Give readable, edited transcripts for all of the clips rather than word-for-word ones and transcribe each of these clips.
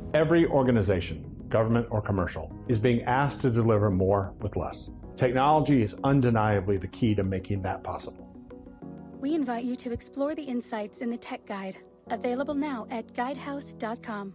Every organization, government or commercial, is being asked to deliver more with less. Technology is undeniably the key to making that possible. We invite you to explore the insights in the Tech Guide, available now at guidehouse.com.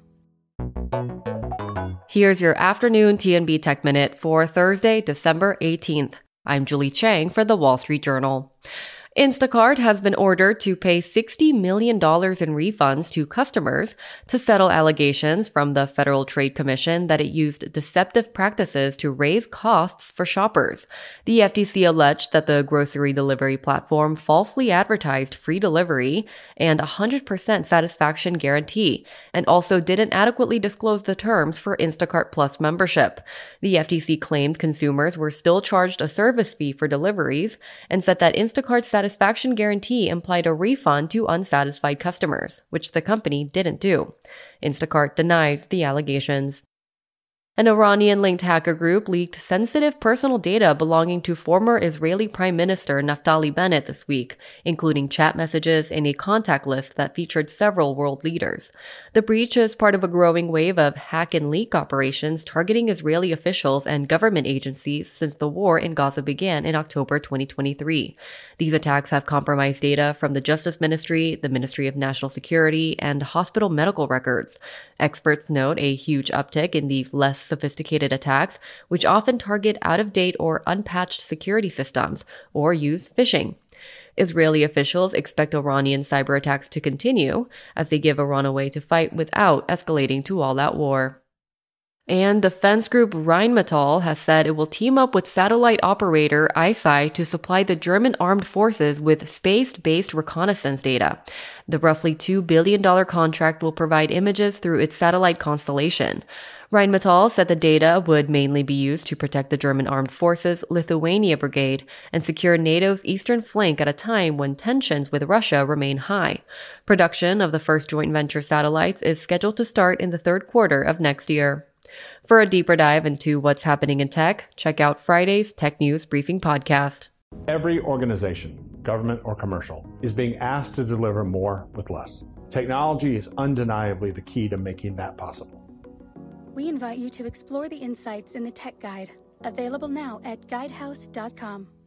Here's your afternoon TNB Tech Minute for Thursday, December 18th. I'm Julie Chang for The Wall Street Journal. Instacart has been ordered to pay $60 million in refunds to customers to settle allegations from the Federal Trade Commission that it used deceptive practices to raise costs for shoppers. The FTC alleged that the grocery delivery platform falsely advertised free delivery and 100% satisfaction guarantee, and also didn't adequately disclose the terms for Instacart Plus membership. The FTC claimed consumers were still charged a service fee for deliveries and said that Instacart's satisfaction guarantee implied a refund to unsatisfied customers, which the company didn't do. Instacart denies the allegations. An Iranian-linked hacker group leaked sensitive personal data belonging to former Israeli Prime Minister Naftali Bennett this week, including chat messages and a contact list that featured several world leaders. The breach is part of a growing wave of hack and leak operations targeting Israeli officials and government agencies since the war in Gaza began in October 2023. These attacks have compromised data from the Justice Ministry, the Ministry of National Security, and hospital medical records. Experts note a huge uptick in these less sophisticated attacks, which often target out-of-date or unpatched security systems or use phishing. Israeli officials expect Iranian cyber attacks to continue as they give Iran a way to fight without escalating to all-out war. And defense group Rheinmetall has said it will team up with satellite operator ICEYE to supply the German armed forces with space-based reconnaissance data. The roughly $2 billion contract will provide images through its satellite constellation. Rheinmetall said the data would mainly be used to protect the German Armed Forces Lithuania Brigade and secure NATO's eastern flank at a time when tensions with Russia remain high. Production of the first joint venture satellites is scheduled to start in the third quarter of next year. For a deeper dive into what's happening in tech, check out Friday's Tech News Briefing podcast. Every organization, government or commercial, is being asked to deliver more with less. Technology is undeniably the key to making that possible. We invite you to explore the insights in the Tech Guide, available now at guidehouse.com.